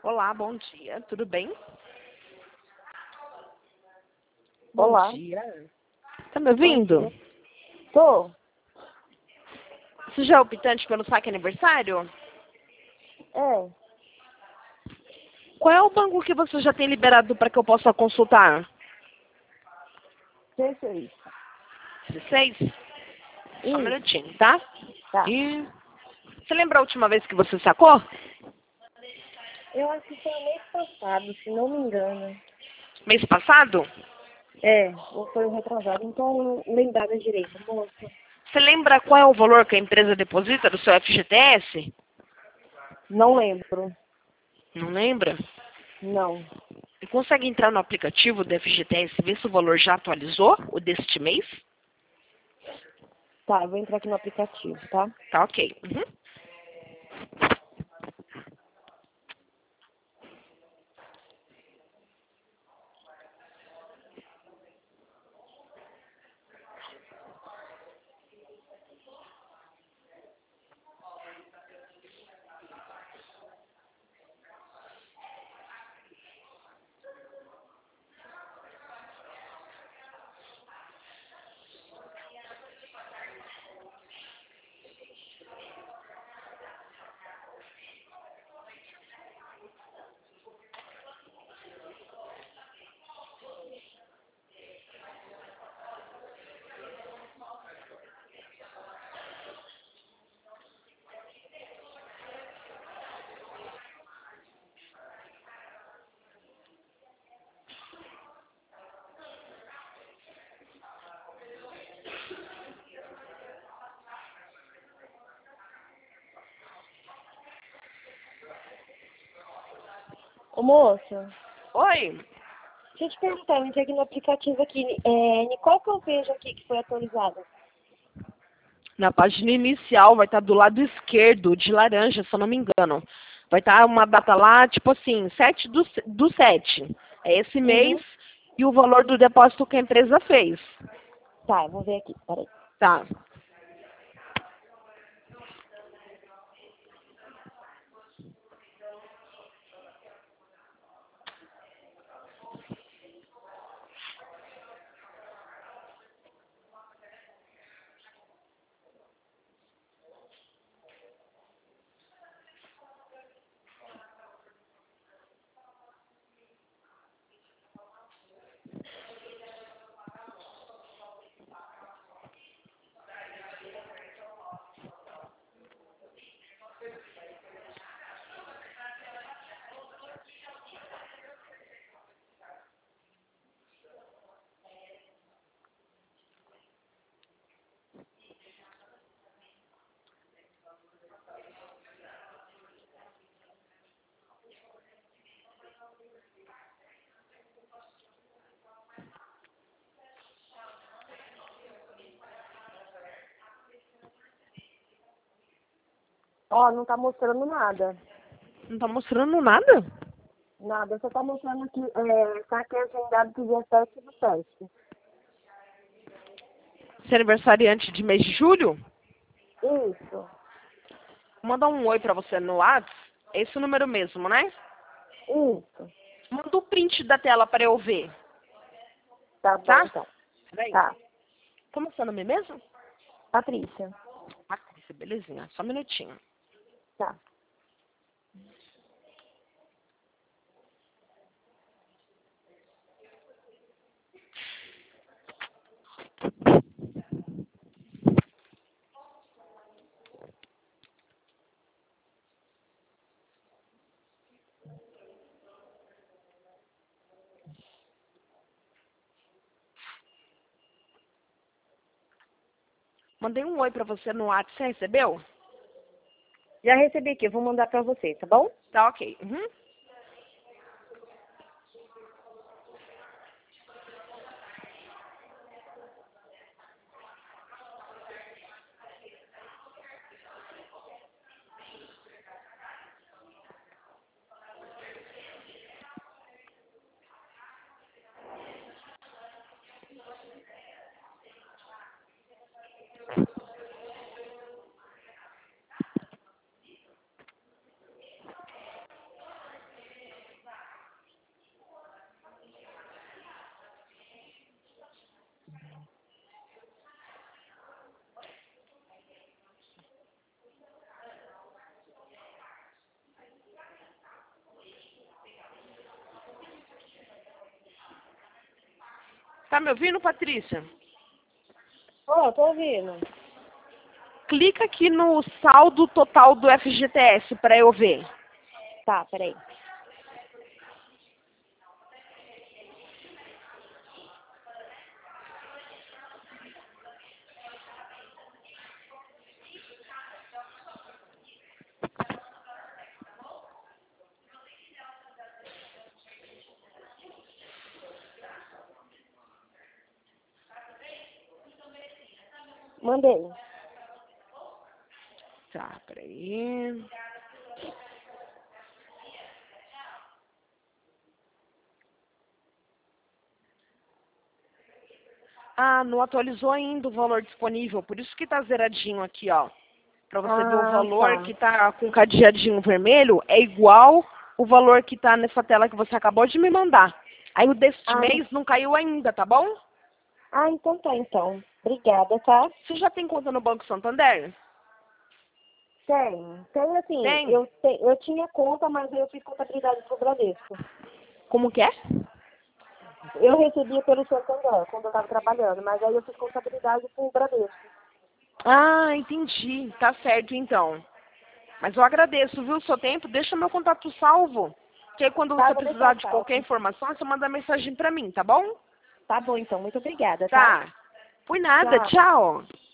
Olá, bom dia, tudo bem? Olá. Bom dia. Tá me ouvindo? Tô. Você já é optante pelo saque aniversário? É. Qual é o banco que você já tem liberado para que eu possa consultar? 16. 16? Só um Isso. minutinho, tá? Tá. E você lembra a última vez que você sacou? Eu acho que foi o mês passado, se não me engano. Mês passado? É, ou foi o retrasado. Não tô lembrada direito, moça. Você lembra qual é o valor que a empresa deposita do seu FGTS? Não lembro. Não lembra? Não. Você consegue entrar no aplicativo do FGTS e ver se o valor já atualizou, o deste mês? Tá, eu vou entrar aqui no aplicativo, tá? Tá ok. Uhum. Ô, moça, Oi, deixa eu te perguntar, eu entrei aqui no aplicativo aqui. Qual que eu vejo aqui que foi atualizado? na página inicial vai estar do lado esquerdo, de laranja, se eu não me engano. Vai estar uma data lá, tipo assim, 7/7. É esse mês Uhum. e o valor do depósito que a empresa fez. Tá, eu vou ver aqui. Peraí. Tá. Ó, não tá mostrando nada. Não tá mostrando nada? Nada, só tá mostrando aqui, saque agendado pro dia 7/7. Você é aniversariante de mês de julho? Isso, Vou mandar um oi pra você no WhatsApp. É esse o número mesmo, né? isso. Manda o print da tela para eu ver, Tá bom, tá? então. Peraí. Tá. Como é seu nome mesmo? Patrícia. Patrícia, belezinha. Só um minutinho. Tá. Mandei um oi pra você no WhatsApp. Você recebeu? Já recebi aqui, eu vou mandar pra você, tá bom? Tá ok. Uhum. Tá me ouvindo, Patrícia? Ô, tô ouvindo. Clica aqui no saldo total do FGTS para eu ver. Tá, peraí. Mandei. Tá, peraí. Ah, não atualizou ainda o valor disponível, por isso que tá zeradinho aqui, ó. Pra você ver o valor Tá. que tá com cadeadinho vermelho, é igual o valor que tá nessa tela que você acabou de me mandar. Aí o deste Ah, mês não caiu ainda, tá bom? então tá, então. Obrigada, tá? Você já tem conta no Banco Santander? Tem assim, Tem. eu tinha conta, mas eu fiz contabilidade pro Bradesco. Como que é? Eu recebia pelo Santander, quando eu estava trabalhando, mas aí eu fiz contabilidade pro Bradesco. Ah, entendi. Tá certo, então. Mas eu agradeço, viu, o seu tempo. Deixa meu contato salvo. Que aí quando Tá, você vou precisar deixar de qualquer salvo. informação, você manda mensagem pra mim, tá bom? Tá bom, então. Muito obrigada, tá? Tá. Por nada. Tchau. Tchau.